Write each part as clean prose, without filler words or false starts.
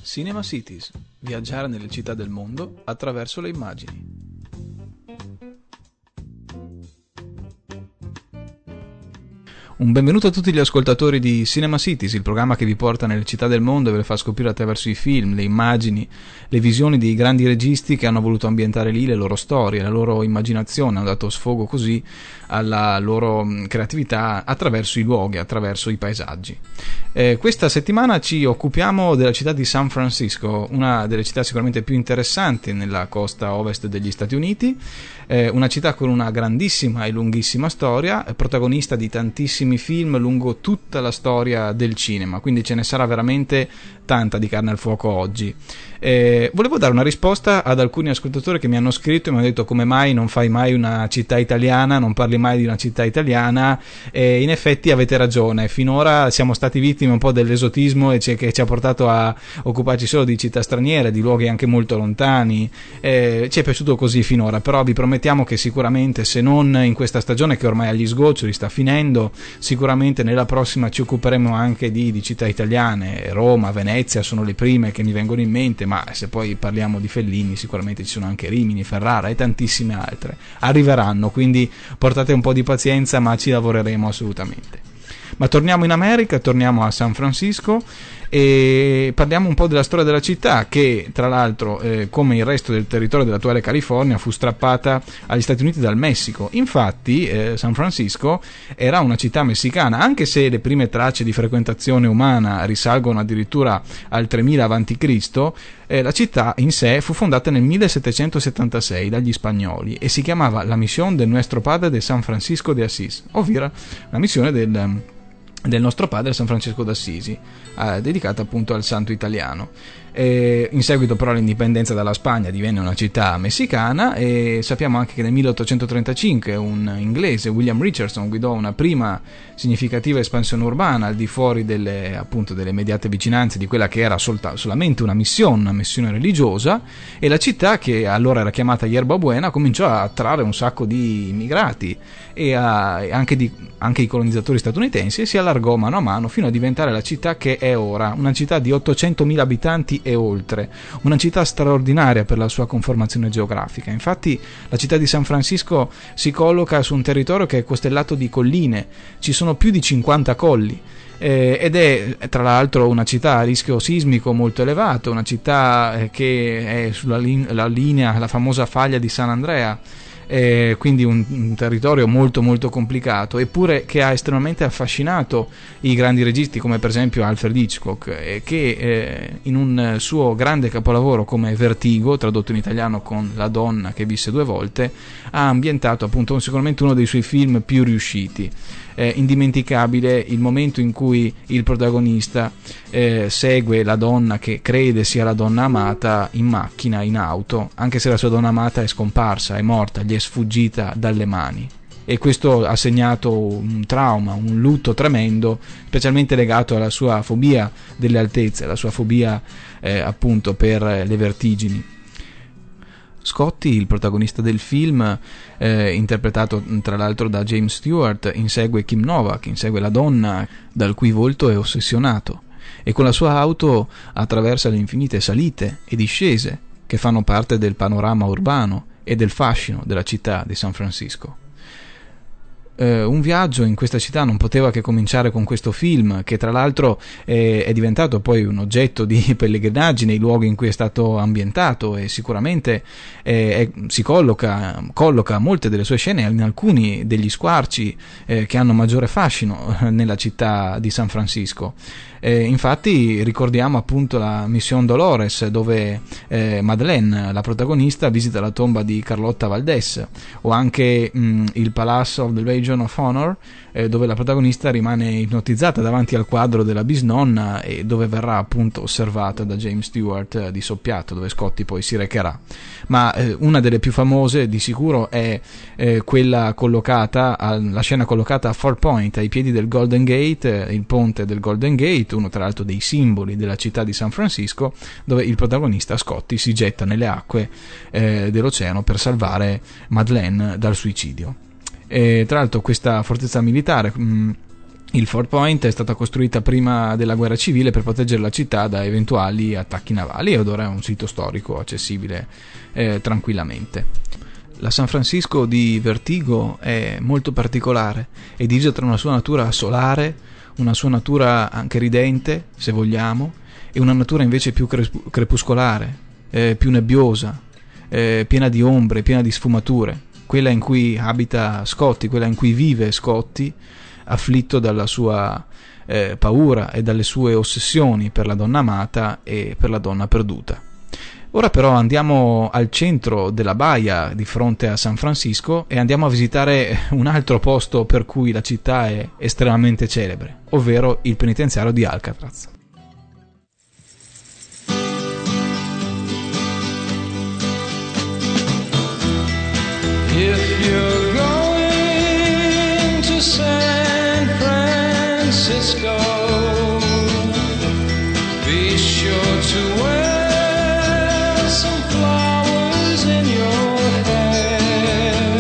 Cinema Cities, viaggiare nelle città del mondo attraverso le immagini. Un benvenuto a tutti gli ascoltatori di Cinema Cities, il programma che vi porta nelle città del mondo e ve le fa scoprire attraverso i film, le immagini, le visioni di grandi registi che hanno voluto ambientare lì le loro storie, la loro immaginazione, hanno dato sfogo così alla loro creatività attraverso i luoghi, attraverso i paesaggi. Questa settimana ci occupiamo della città di San Francisco, una delle città sicuramente più interessanti nella costa ovest degli Stati Uniti, una città con una grandissima e lunghissima storia, protagonista di tantissimi film lungo tutta la storia del cinema, quindi ce ne sarà veramente tanta di carne al fuoco oggi. Volevo dare una risposta ad alcuni ascoltatori che mi hanno scritto e mi hanno detto: come mai non fai mai una città italiana, non parli mai di una città italiana? In effetti avete ragione, finora siamo stati vittime un po' dell'esotismo che ci ha portato a occuparci solo di città straniere, di luoghi anche molto lontani. Ci è piaciuto così finora, però vi promettiamo che sicuramente, se non in questa stagione che ormai agli sgoccioli sta finendo, sicuramente nella prossima ci occuperemo anche di città italiane. Roma, Venezia sono le prime che mi vengono in mente, ma se poi parliamo di Fellini sicuramente ci sono anche Rimini, Ferrara e tantissime altre. Arriveranno, quindi portate un po' di pazienza, ma ci lavoreremo assolutamente. Ma torniamo in America, torniamo a San Francisco e parliamo un po' della storia della città, che tra l'altro come il resto del territorio dell'attuale California fu strappata agli Stati Uniti dal Messico. Infatti San Francisco era una città messicana, anche se le prime tracce di frequentazione umana risalgono addirittura al 3000 a.C. La città in sé fu fondata nel 1776 dagli spagnoli e si chiamava la Misión de Nuestro Padre de San Francisco de Asís, ovvero la missione del nostro padre San Francisco d'Assisi, dedicata appunto al santo italiano. In seguito però all'indipendenza dalla Spagna divenne una città messicana, e sappiamo anche che nel 1835 un inglese, William Richardson, guidò una prima significativa espansione urbana al di fuori delle immediate vicinanze di quella che era solamente una missione religiosa, e la città, che allora era chiamata Yerba Buena, cominciò a attrarre un sacco di immigrati e anche i colonizzatori statunitensi, e si allargò mano a mano fino a diventare la città che è ora, una città di 800.000 abitanti e oltre, una città straordinaria per la sua conformazione geografica. Infatti la città di San Francisco si colloca su un territorio che è costellato di colline, ci sono più di 50 colli, ed è tra l'altro una città a rischio sismico molto elevato, una città che è sulla linea, la famosa faglia di San Andrea, quindi un territorio molto molto complicato, eppure che ha estremamente affascinato i grandi registi come per esempio Alfred Hitchcock, che in un suo grande capolavoro come Vertigo, tradotto in italiano con La donna che visse due volte, ha ambientato appunto sicuramente uno dei suoi film più riusciti. Indimenticabile il momento in cui il protagonista segue la donna che crede sia la donna amata in macchina, in auto, anche se la sua donna amata è scomparsa, è morta, gli è sfuggita dalle mani, e questo ha segnato un trauma, un lutto tremendo, specialmente legato alla sua fobia delle altezze, alla sua fobia appunto per le vertigini. Scotty, il protagonista del film, interpretato tra l'altro da James Stewart, insegue Kim Novak, insegue la donna dal cui volto è ossessionato, e con la sua auto attraversa le infinite salite e discese che fanno parte del panorama urbano e del fascino della città di San Francisco. Un viaggio in questa città non poteva che cominciare con questo film, che tra l'altro è diventato poi un oggetto di pellegrinaggine, i luoghi in cui è stato ambientato, e sicuramente si colloca molte delle sue scene in alcuni degli squarci che hanno maggiore fascino nella città di San Francisco. Infatti ricordiamo appunto la Mission Dolores, dove Madeleine, la protagonista, visita la tomba di Carlotta Valdés, o anche il Palace of the Legion of Honor, dove la protagonista rimane ipnotizzata davanti al quadro della bisnonna, e dove verrà appunto osservata da James Stewart di soppiatto, dove Scotty poi si recherà. Ma una delle più famose di sicuro è quella la scena collocata a Fort Point, ai piedi del Golden Gate, il ponte del Golden Gate, uno tra l'altro dei simboli della città di San Francisco, dove il protagonista Scotty si getta nelle acque dell'oceano per salvare Madeleine dal suicidio. Tra l'altro questa fortezza militare Il Fort Point è stata costruita prima della guerra civile per proteggere la città da eventuali attacchi navali, ed ora è un sito storico accessibile tranquillamente. La San Francisco di Vertigo è molto particolare, è divisa tra una sua natura solare, una sua natura anche ridente, se vogliamo, e una natura invece più crepuscolare, più nebbiosa, piena di ombre, piena di sfumature, quella in cui abita Scotty, quella in cui vive Scotty, afflitto dalla sua paura e dalle sue ossessioni per la donna amata e per la donna perduta. Ora però andiamo al centro della baia di fronte a San Francisco e andiamo a visitare un altro posto per cui la città è estremamente celebre, ovvero il penitenziario di Alcatraz. If you're going to San Francisco, be sure to wear some flowers in your hair.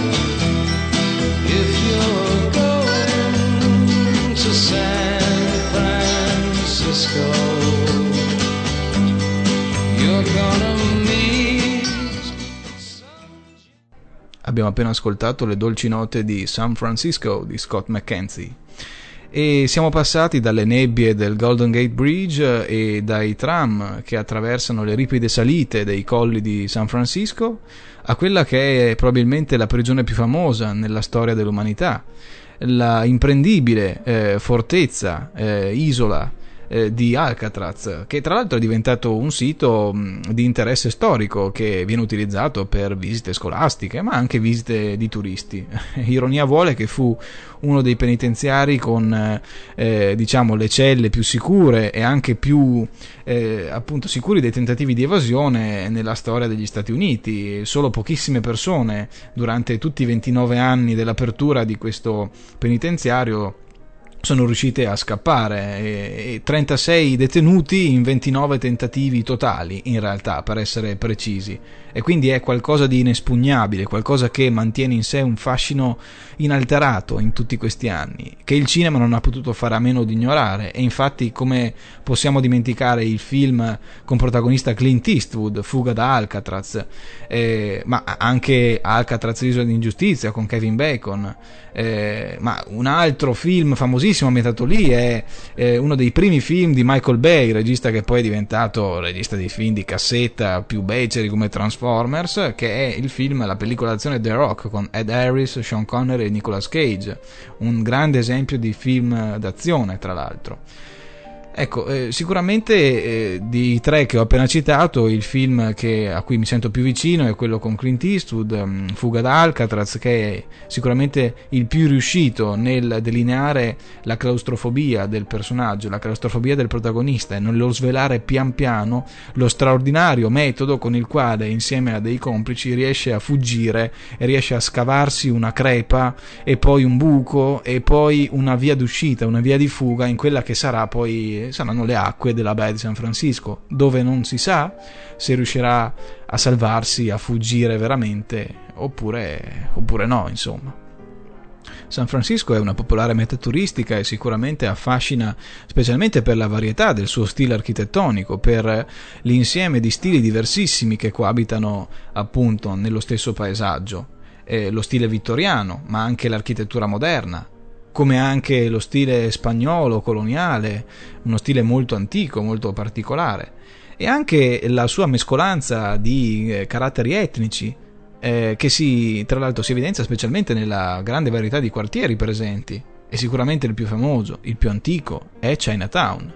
If you're going to San Francisco, you're gonna Abbiamo appena ascoltato le dolci note di San Francisco di Scott McKenzie e siamo passati dalle nebbie del Golden Gate Bridge e dai tram che attraversano le ripide salite dei colli di San Francisco a quella che è probabilmente la prigione più famosa nella storia dell'umanità, la imprendibile fortezza, isola di Alcatraz, che tra l'altro è diventato un sito di interesse storico che viene utilizzato per visite scolastiche ma anche visite di turisti. Ironia vuole che fu uno dei penitenziari con diciamo le celle più sicure e anche più appunto sicuri dei tentativi di evasione nella storia degli Stati Uniti. Solo pochissime persone durante tutti i 29 anni dell'apertura di questo penitenziario sono riuscite a scappare, e 36 detenuti in 29 tentativi totali, in realtà, per essere precisi, e quindi è qualcosa di inespugnabile, qualcosa che mantiene in sé un fascino inalterato in tutti questi anni, che il cinema non ha potuto fare a meno di ignorare. E infatti, come possiamo dimenticare il film con protagonista Clint Eastwood, Fuga da Alcatraz, ma anche Alcatraz, l'isola d'ingiustizia con Kevin Bacon, ma un altro film famosissimo ambientato lì è uno dei primi film di Michael Bay, regista che poi è diventato regista di film di cassetta più beceri come Transformers, che è il film, la pellicola d'azione The Rock con Ed Harris, Sean Connery e Nicolas Cage, un grande esempio di film d'azione tra l'altro. Ecco, sicuramente di tre che ho appena citato, il film a cui mi sento più vicino è quello con Clint Eastwood, Fuga da Alcatraz, che è sicuramente il più riuscito nel delineare la claustrofobia del personaggio, la claustrofobia del protagonista, e nello svelare pian piano lo straordinario metodo con il quale, insieme a dei complici, riesce a fuggire e riesce a scavarsi una crepa e poi un buco e poi una via d'uscita, una via di fuga in quella che saranno le acque della baia di San Francisco, dove non si sa se riuscirà a salvarsi, a fuggire veramente oppure no, insomma. San Francisco è una popolare meta turistica e sicuramente affascina specialmente per la varietà del suo stile architettonico, per l'insieme di stili diversissimi che coabitano appunto nello stesso paesaggio, lo stile vittoriano ma anche l'architettura moderna, come anche lo stile spagnolo coloniale, uno stile molto antico, molto particolare, e anche la sua mescolanza di caratteri etnici che tra l'altro si evidenzia specialmente nella grande varietà di quartieri presenti. E sicuramente il più famoso, il più antico, è Chinatown,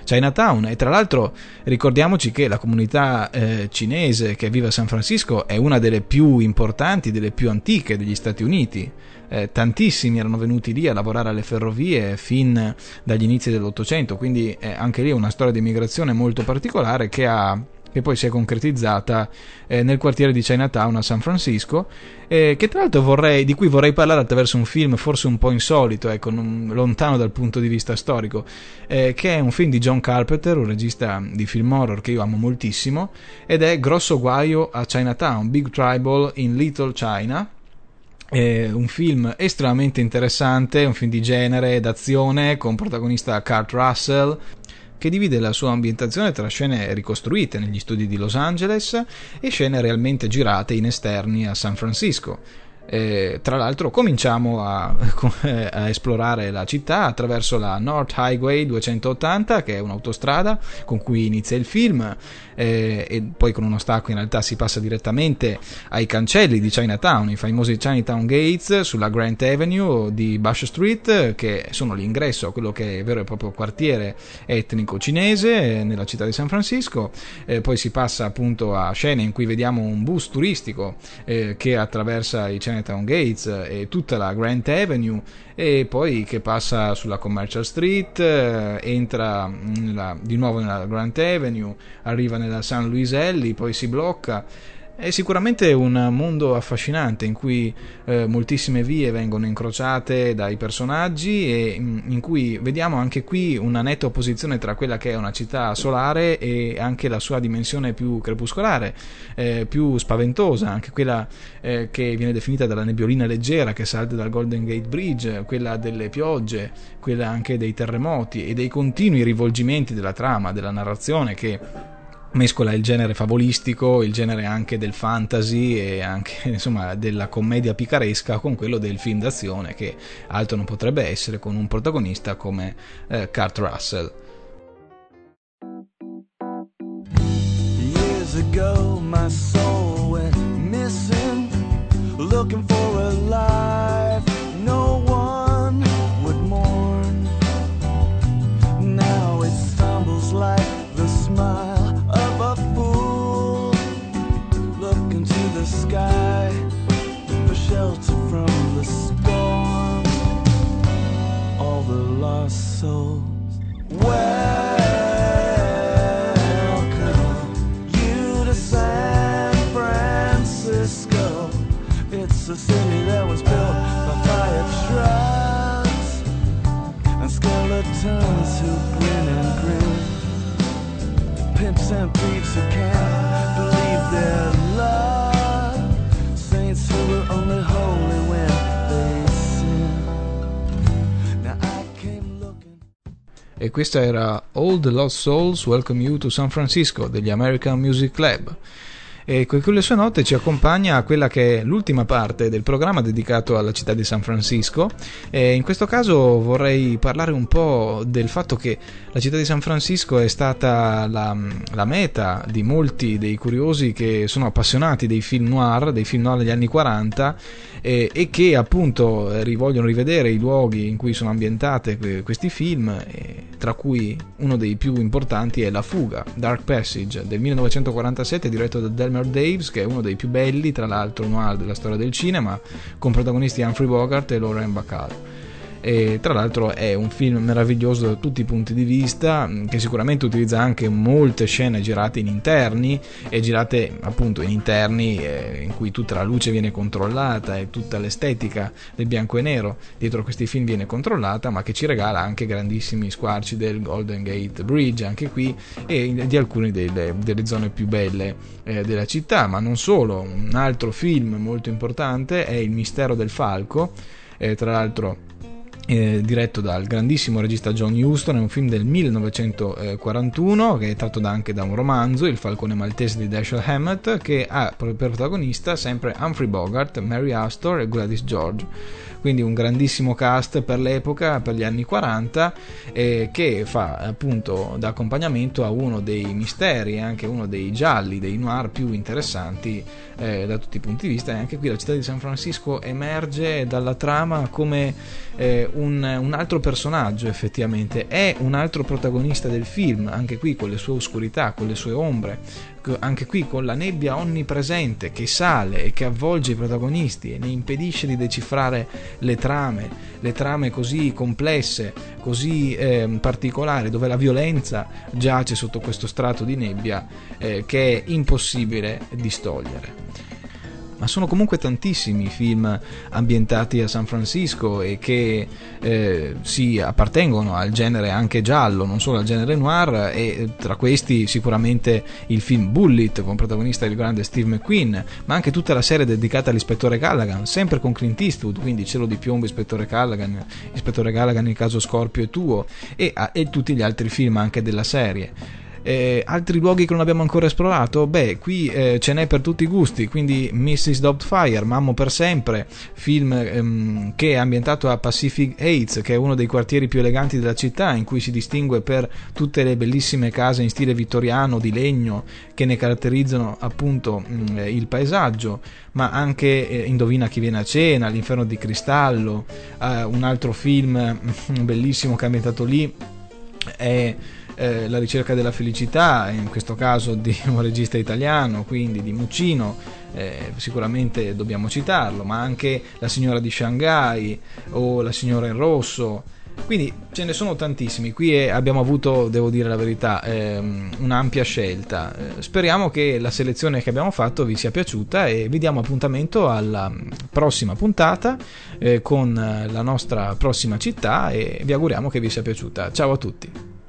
e tra l'altro ricordiamoci che la comunità cinese che vive a San Francisco è una delle più importanti, delle più antiche degli Stati Uniti. Tantissimi erano venuti lì a lavorare alle ferrovie fin dagli inizi dell'Ottocento, quindi anche lì è una storia di immigrazione molto particolare che poi si è concretizzata nel quartiere di Chinatown a San Francisco, che tra l'altro di cui vorrei parlare attraverso un film forse un po' insolito, lontano dal punto di vista storico, che è un film di John Carpenter, un regista di film horror che io amo moltissimo, ed è Grosso guaio a Chinatown, Big Trouble in Little China, È un film estremamente interessante, un film di genere, d'azione, con protagonista Kurt Russell, che divide la sua ambientazione tra scene ricostruite negli studi di Los Angeles e scene realmente girate in esterni a San Francisco. Tra l'altro cominciamo a esplorare la città attraverso la North Highway 280, che è un'autostrada con cui inizia il film, e poi con uno stacco in realtà si passa direttamente ai cancelli di Chinatown, i famosi Chinatown Gates sulla Grant Avenue di Bush Street, che sono l'ingresso a quello che è il vero e proprio quartiere etnico cinese nella città di San Francisco. Poi si passa appunto a scene in cui vediamo un bus turistico che attraversa i Chinatown Gates e tutta la Grant Avenue, e poi che passa sulla Commercial Street, entra di nuovo nella Grant Avenue, arriva nella San Luis Alley, poi si blocca. È sicuramente un mondo affascinante in cui moltissime vie vengono incrociate dai personaggi, e in cui vediamo anche qui una netta opposizione tra quella che è una città solare e anche la sua dimensione più crepuscolare, più spaventosa, anche quella che viene definita dalla nebbiolina leggera che salta dal Golden Gate Bridge, quella delle piogge, quella anche dei terremoti e dei continui rivolgimenti della trama, della narrazione, che mescola il genere favolistico, il genere anche del fantasy e anche insomma della commedia picaresca con quello del film d'azione, che altro non potrebbe essere con un protagonista come Kurt Russell. Years ago my soul went missing, looking for a life no one would mourn. Now it stumbles like the smile of a fool, looking to the sky for shelter from the storm. All the lost souls, welcome you to San Francisco. It's a city that was built by fire trucks and skeletons who grin and grin, pimps and thieves who can't believe their love, saints who were only holy when they sin. Now I came looking. E questa era All the Lost Souls Welcome You to San Francisco degli American Music Club. E con le sue note ci accompagna a quella che è l'ultima parte del programma dedicato alla città di San Francisco, e in questo caso vorrei parlare un po' del fatto che la città di San Francisco è stata la meta di molti dei curiosi che sono appassionati dei film noir degli anni 40, e che appunto vogliono rivedere i luoghi in cui sono ambientate questi film, tra cui uno dei più importanti è La fuga, Dark Passage del 1947, diretto da Delmer Daves, che è uno dei più belli tra l'altro noir della storia del cinema, con protagonisti Humphrey Bogart e Lauren Bacall. E tra l'altro è un film meraviglioso da tutti i punti di vista, che sicuramente utilizza anche molte scene girate in interni, e girate appunto in interni in cui tutta la luce viene controllata e tutta l'estetica del bianco e nero dietro questi film viene controllata, ma che ci regala anche grandissimi squarci del Golden Gate Bridge anche qui, e di alcune delle zone più belle della città. Ma non solo, un altro film molto importante è Il mistero del falco, tra l'altro diretto dal grandissimo regista John Huston. È un film del 1941 che è tratto anche da un romanzo, Il falcone maltese di Dashiell Hammett, che ha per protagonista sempre Humphrey Bogart, Mary Astor e Gladys George. Quindi un grandissimo cast per l'epoca, per gli anni 40, che fa appunto da accompagnamento a uno dei misteri e anche uno dei gialli, dei noir più interessanti da tutti i punti di vista. E anche qui la città di San Francisco emerge dalla trama come un altro personaggio, effettivamente è un altro protagonista del film, anche qui con le sue oscurità, con le sue ombre, anche qui con la nebbia onnipresente che sale e che avvolge i protagonisti e ne impedisce di decifrare le trame così complesse, così particolari, dove la violenza giace sotto questo strato di nebbia che è impossibile distogliere. ma sono comunque tantissimi film ambientati a San Francisco e che si appartengono al genere anche giallo, non solo al genere noir, e tra questi sicuramente il film Bullitt con protagonista il grande Steve McQueen, ma anche tutta la serie dedicata all'ispettore Callaghan, sempre con Clint Eastwood, quindi Cielo di piombo, ispettore Callaghan, il caso Scorpio è tuo, e tutti gli altri film anche della serie. Altri luoghi che non abbiamo ancora esplorato? Beh, qui ce n'è per tutti i gusti, quindi Mrs. Doubtfire, Mammo per sempre, film che è ambientato a Pacific Heights, che è uno dei quartieri più eleganti della città, in cui si distingue per tutte le bellissime case in stile vittoriano di legno che ne caratterizzano appunto il paesaggio, ma anche Indovina chi viene a cena, L'inferno di cristallo. Un altro film bellissimo che è ambientato lì è La ricerca della felicità, in questo caso di un regista italiano, quindi di Muccino, sicuramente dobbiamo citarlo, ma anche La signora di Shanghai o La signora in rosso. Quindi ce ne sono tantissimi. Qui abbiamo avuto, devo dire la verità, un'ampia scelta. Speriamo che la selezione che abbiamo fatto vi sia piaciuta e vi diamo appuntamento alla prossima puntata con la nostra prossima città e vi auguriamo che vi sia piaciuta. Ciao a tutti.